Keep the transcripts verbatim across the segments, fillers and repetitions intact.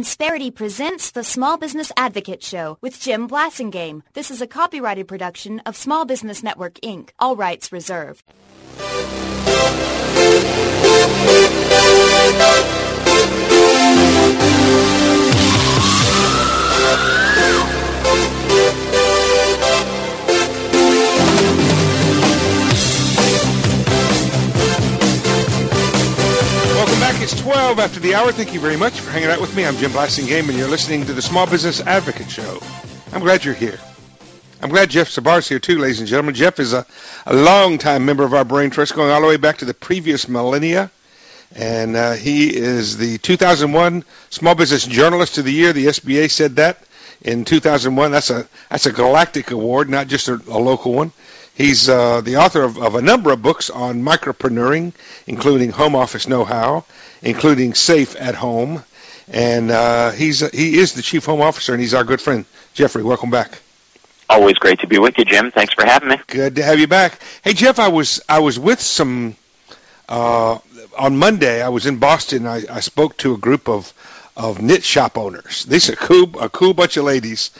Insperity presents the Small Business Advocate Show with Jim Blasingame. This is a copyrighted production of Small Business Network, Incorporated. All rights reserved. It's twelve after the hour. Thank you very much for hanging out with me. I'm Jim Blasingame, and you're listening to the Small Business Advocate Show. I'm glad you're here. I'm glad Jeff Sabar's here, too, ladies and gentlemen. Jeff is a, a long-time member of our Brain Trust, going all the way back to the previous millennia, and uh, he is the two thousand one Small Business Journalist of the Year. The S B A said that in two thousand one. That's a that's a galactic award, not just a, a local one. He's uh, the author of, of a number of books on micropreneuring, including Home Office Know-How, including Safe at Home, and uh, he's he is the Chief Home Officer, and he's our good friend. Jeffrey, welcome back. Always great to be with you, Jim. Thanks for having me. Good to have you back. Hey, Jeff, I was I was with some uh, on Monday. I was in Boston. I, I spoke to a group of of knit shop owners. These are cool, a cool bunch of ladies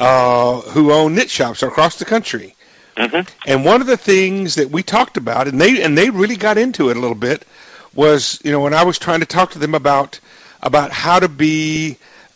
uh, who own knit shops across the country. Mm-hmm. And one of the things that we talked about, and they and they really got into it a little bit, was, you know, when I was trying to talk to them about about how to be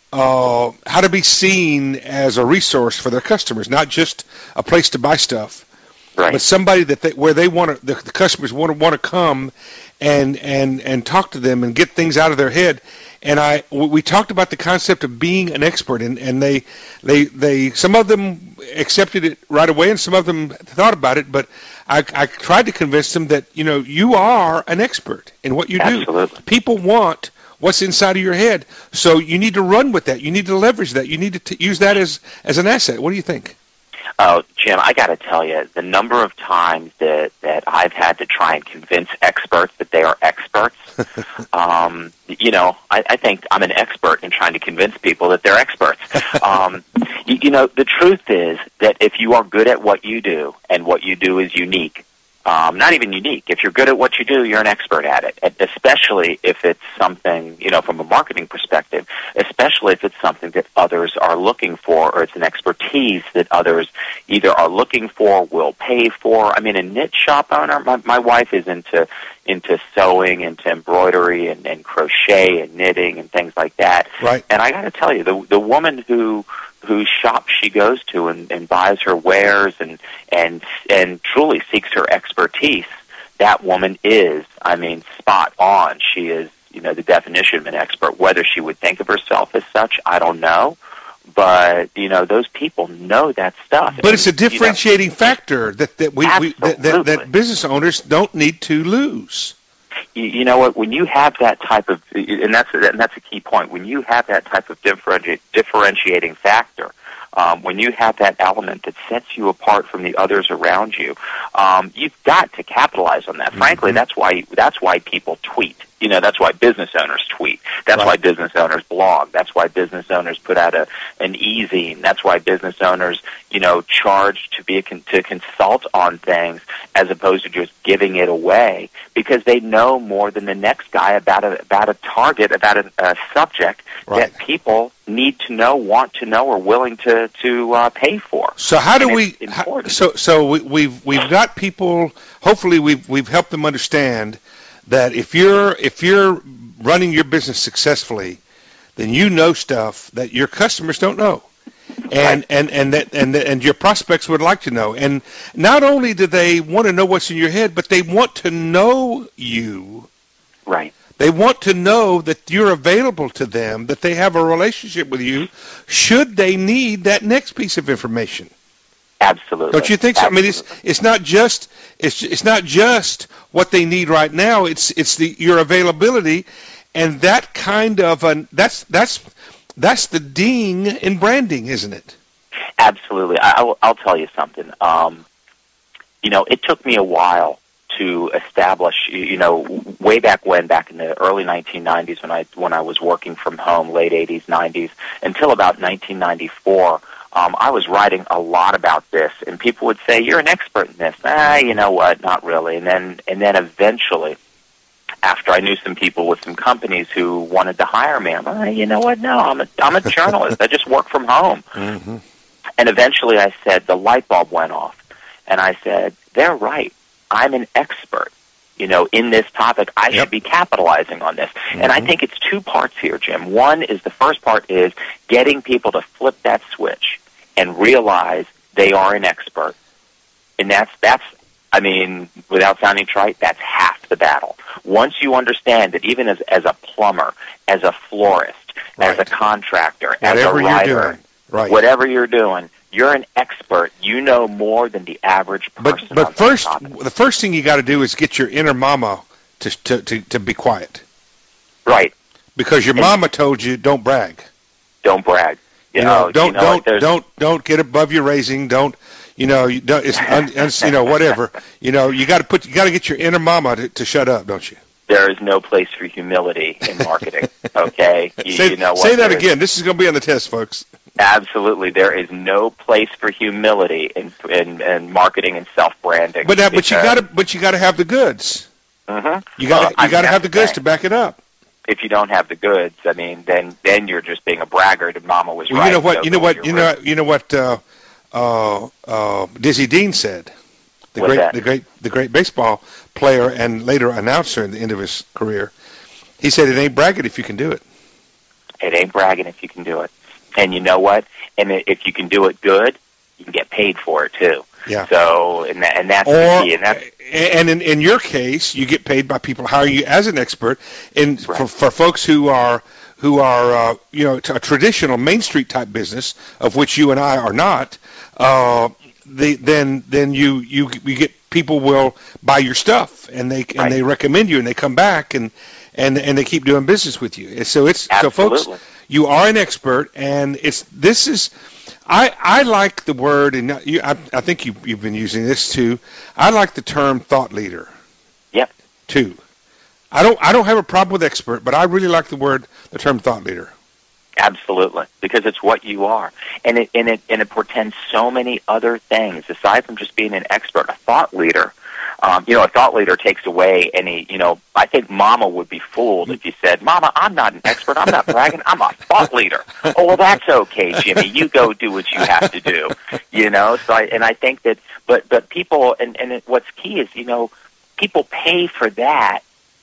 uh, how to be seen as a resource for their customers, not just a place to buy stuff, right, but somebody that they, where they want to, the, the customers want to want to come and and and talk to them and get things out of their head. And I, we talked about the concept of being an expert, and, and they, they, they, some of them accepted it right away, and some of them thought about it. But I, I tried to convince them that, you know, you are an expert in what you Absolutely. do. People want what's inside of your head, so you need to run with that. You need to leverage that. You need to t- use that as as an asset. What do you think? Oh, Jim, I got to tell you, the number of times that, that I've had to try and convince experts that they are experts, um, you know, I, I think I'm an expert in trying to convince people that they're experts. Um, you, you know, the truth is that if you are good at what you do and what you do is unique, Um, not even unique. If you're good at what you do, you're an expert at it, especially if it's something, you know, from a marketing perspective, especially if it's something that others are looking for, or it's an expertise that others either are looking for, will pay for. I mean, a knit shop owner, my, my wife is into into sewing, into embroidery and, and crochet and knitting and things like that. Right. And I got to tell you, the the woman who whose shop she goes to and, and buys her wares and, and and truly seeks her expertise, that woman is, I mean, spot on. She is, you know, the definition of an expert. Whether she would think of herself as such, I don't know. But, you know, those people know that stuff. But and, it's a differentiating you know, factor that, that, we, we, that, that, that business owners don't need to lose. You, you know what? When you have that type of, and that's and that's a key point. When you have that type of differenti- differentiating factor, um, when you have that element that sets you apart from the others around you, um, you've got to capitalize on that. Mm-hmm. Frankly, that's why that's why people tweet. You know, that's why business owners tweet. That's right. why business owners blog. That's why business owners put out a an e-zine. That's why business owners, you know, charge to be a con- to consult on things as opposed to just giving it away, because they know more than the next guy about a about a target, about a, a subject right. that people need to know, want to know, or willing to to uh, pay for. So how do and we? How, so so we, we've we've got people. Hopefully, we've we've helped them understand that if you're if you're running your business successfully, then you know stuff that your customers don't know, and right. and and that and and your prospects would like to know. And not only do they want to know what's in your head, but they want to know you. Right. They want to know that you're available to them, that they have a relationship with you, should they need that next piece of information. Absolutely. Don't you think so? Absolutely. I mean, it's it's not just it's it's not just what they need right now. It's it's the your availability, and that kind of an that's that's that's the ding in branding, isn't it? Absolutely. I'll I'll tell you something. Um, you know, it took me a while to establish. You know, way back when, back in the early nineteen nineties, when I when I was working from home, late eighties, nineties, until about nineteen ninety-four. Um, I was writing a lot about this, and people would say, "You're an expert in this." Ah, you know what? Not really. And then, and then eventually, after I knew some people with some companies who wanted to hire me, I'm like, you know what? No, I'm a I'm a journalist. I just work from home. Mm-hmm. And eventually, I said the light bulb went off, and I said, they're right. I'm an expert, you know, in this topic. I Yep. should be capitalizing on this. Mm-hmm. And I think it's two parts here, Jim. One is the first part is getting people to flip that switch and realize they are an expert. And that's, that's, I mean, without sounding trite, that's half the battle. Once you understand that even as, as a plumber, as a florist, Right. as a contractor, Whatever as a you're writer, doing. Right. whatever you're doing, you're an expert. You know more than the average person. But but on that first, topic. the first thing you got to do is get your inner mama to to to, to be quiet, Right. because your And- mama told you don't brag. Don't brag. You, You know, know, don't you know, don't there's- don't don't get above your raising. Don't you know? You don't. It's un, un, you know whatever. You know you got to put. You got to get your inner mama to, to shut up, don't you? There is no place for humility in marketing. Okay, you, say you know what? say that There is- again. This is going to be on the test, folks. Absolutely, there is no place for humility in in, in marketing and self branding. But that, but you got to but you got to have the goods. Mm-hmm. You got Well, you got to I mean, have the that's goods the to back it up. If you don't have the goods, I mean, then then you're just being a braggart. And Mama was Well, right. you know what? so You know go what? with You your know. root. You know what? Uh, uh, uh, Dizzy Dean said, the What's great, that? the great, the great baseball player and later announcer at the end of his career. He said, "It ain't bragging if you can do it." It ain't bragging if you can do it. And you know what? And i- if you can do it good, you can get paid for it too. Yeah. So, and that, and that's Or the key. And that's and in, in your case, you get paid by people hiring you as an expert. And for, Right. for folks who are who are uh, you know a traditional Main Street type business, of which you and I are not, uh, the, then then you you you get people will buy your stuff and they and Right. they recommend you and they come back and and and they keep doing business with you. And so it's so folks, Absolutely. you are an expert, and it's this is. I, I like the word, and you, I, I think you, you've been using this too. I like the term thought leader. Yep. Too. I don't I don't have a problem with expert, but I really like the word the term thought leader. Absolutely, because it's what you are, and it and it and it portends so many other things aside from just being an expert. A thought leader, um, you know, a thought leader takes away any. You know, I think Mama would be fooled if you said, "Mama, I'm not an expert. I'm not bragging. I'm a thought leader." Oh, well, that's okay, Jimmy. You go do what you have to do. You know, so I, and I think that, but but people, and and it, what's key is, you know, people pay for that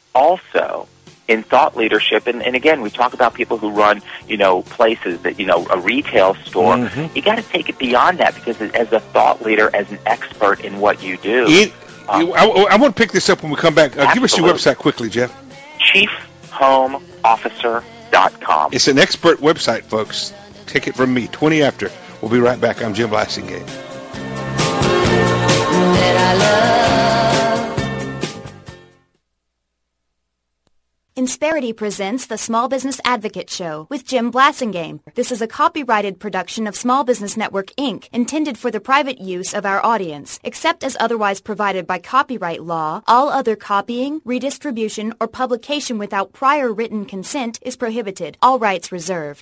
also in thought leadership. And, and again, we talk about people who run, you know, places that, you know, a retail store. Mhm. You got to take it beyond that, because as a thought leader, as an expert in what you do, It, um, I, I want to pick this up when we come back. Uh, give us your Absolutely. website quickly, Jeff. chief home officer dot com. It's an expert website, folks. Take it from me, twenty after. We'll be right back. I'm Jim Blasingame. Insperity presents the Small Business Advocate Show with Jim Blasingame. This is a copyrighted production of Small Business Network, Incorporated, intended for the private use of our audience. Except as otherwise provided by copyright law, all other copying, redistribution, or publication without prior written consent is prohibited. All rights reserved.